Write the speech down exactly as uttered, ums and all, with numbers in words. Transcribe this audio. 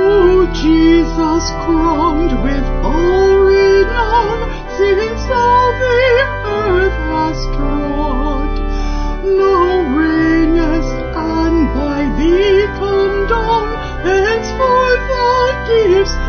O Jesus, crowned with all renown, since thou the earth hast trod, now reignest, and by thee come down, henceforth thou givest